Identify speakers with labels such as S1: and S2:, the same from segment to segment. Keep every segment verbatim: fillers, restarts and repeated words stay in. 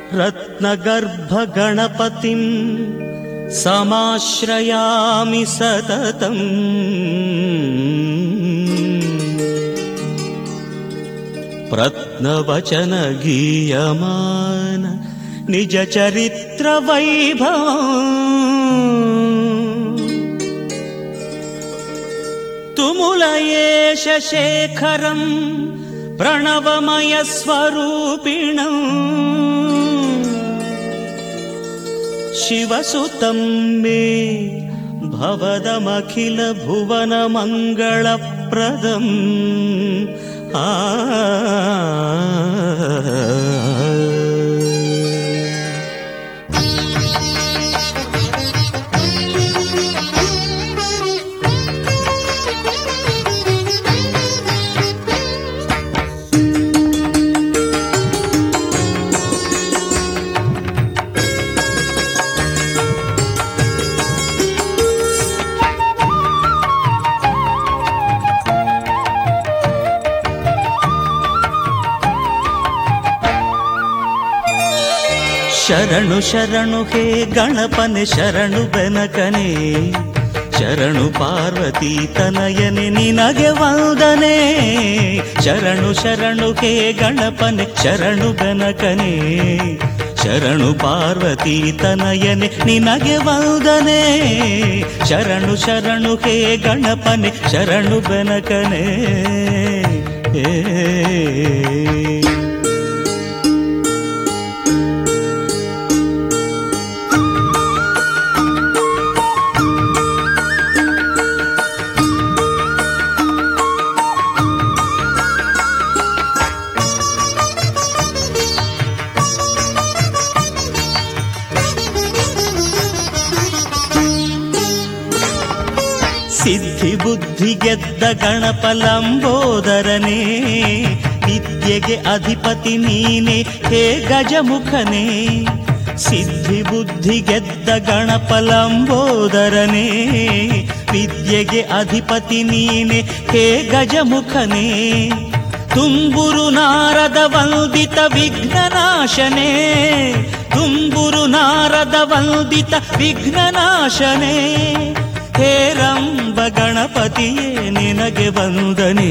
S1: ರತ್ನಗರ್ಭಗಣಪತಿಂ ಸಮಾಶ್ರಯಾಮಿ ಸತತಂ ಪ್ರತ್ನವಚನ ಗೀಯಮಾನ ನಿಜ ಚರಿತ್ರ ವೈಭವಂ ತುಮುಲಯೇಶ ಶೇಖರಂ ಪ್ರಣವಮಯ ಸ್ವರೂಪಿಣಂ ಶಿವಸುತಂ ಮೇ ಭವದಮಖಿಲ ಭುವನ ಮಂಗಳಪ್ರದಂ ಆ ಶರಣು ಶರಣು ಹೇ ಗಣಪನೆ ಶರಣು ಬೆನಕನೆ ಶರಣು ಪಾರ್ವತಿ ತನಯನೆ ನಿನಗೆ ವಂದನೆ ಶರಣು ಶರಣು ಹೇ ಗಣಪನೆ ಶರಣು ಬೆನಕನೆ ಶರಣು ಪಾರ್ವತಿ ತನಯನೆ ನಿನಗೆ ವಂದನೆ ಶರಣು ಶರಣು ಹೇ ಗಣಪನೆ ಶರಣು ಬೆನಕನೆ ಏ ಸಿದ್ಧಿ ಬುದ್ಧಿ ಗೆದ್ದ ಗಣಪ ಲಂಬೋದರನೇ ವಿದ್ಯೆಗೆ ಅಧಿಪತಿ ನೀನೆ ಹೇ ಗಜಮುಖನೇ ಸಿದ್ಧಿ ಬುದ್ಧಿ ಗೆದ್ದ ಗಣಪ ಲಂಬೋದರನೇ ವಿದ್ಯೆಗೆ ಅಧಿಪತಿ ನೀನೆ ಹೇ ಗಜಮುಖನೇ ತುಂಬುರು ನಾರದ ವಂದಿತ ವಿಘ್ನನಾಶನೇ ತುಂಬುರು ನಾರದ ವಂದಿತ ವಿಘ್ನನಾಶನೇ ಹೇರಂಬ ಗಣಪತಿಯೇ ನಿನಗೆ ವಂದನೆ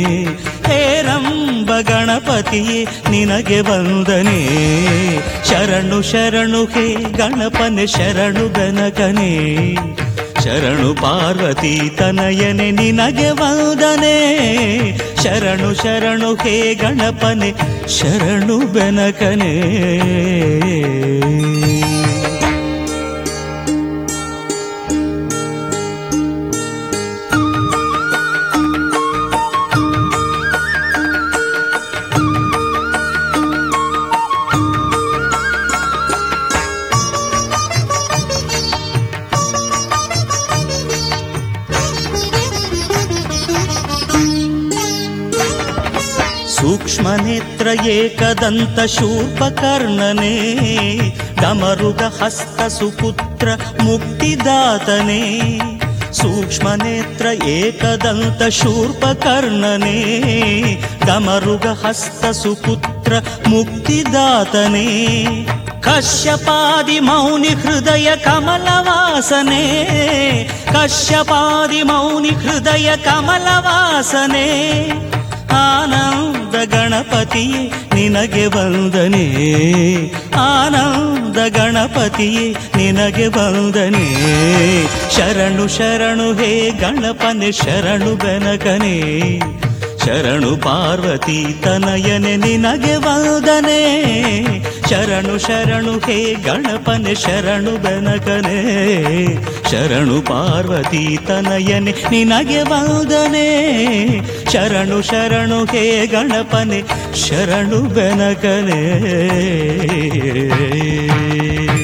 S1: ಹೇರಂಬ ಗಣಪತಿಯೇ ನಿನಗೆ ವಂದನೆ ಶರಣು ಶರಣು ಹೇ ಗಣಪನೆ ಶರಣು ಗಣಕನೇ ಶರಣು ಪಾರ್ವತಿ ತನಯನೆ ನಿನಗೆ ವಂದನೆ ಶರಣು ಶರಣು ಹೇ ಗಣಪನೆ ಶರಣು ಬೆನಕನೇ ಸೂಕ್ಷ್ಮ ನೇತ್ರ ಏಕದಂತ ಶೂರ್ಪಕರ್ಣನೇ ಡಮರುಗ ಹಸ್ತ ಸುಪುತ್ರ ಮುಕ್ತಿದಾತನೇ ಸೂಕ್ಷ್ಮ ನೇತ್ರ ಏಕದಂತ ಶೂರ್ಪಕರ್ಣನೇ ಡಮರುಗ ಹಸ್ತ ಸುಪುತ್ರ ಮುಕ್ತಿದಾತನೇ ಕಶ್ಯಪಾದಿ ಮೌನಿ ಹೃದಯ ಕಮಲವಾಸನೆ ಕಶ್ಯಪಾದಿ ಮೌನಿ ಹೃದಯ ಕಮಲವಾಸನೆ ಆನಂದ ಗಣಪತಿಯೇ ನಿನಗೆ ವಂದನೆ ಆನಂದ ಗಣಪತಿಯೇ ನಿನಗೆ ವಂದನೆ ಶರಣು ಶರಣು ಹೇ ಗಣಪನೆ ಶರಣು ಬೆನಕನೇ ಶರಣು ಪಾರ್ವತಿ ತನಯನೆ ನಿನಗೆ ವಂದನೆ ಶರಣು ಶರಣು ಹೇ ಗಣಪನೆ ಶರಣು ಬೆನಕನೇ ಶರಣು ಪಾರ್ವತಿ ತನಯನೆ ನಿನಗೆ ವಂದನೆ ಶರಣು ಶರಣು ಹೇ ಗಣಪನೆ ಶರಣು ಬೆನಕನೇ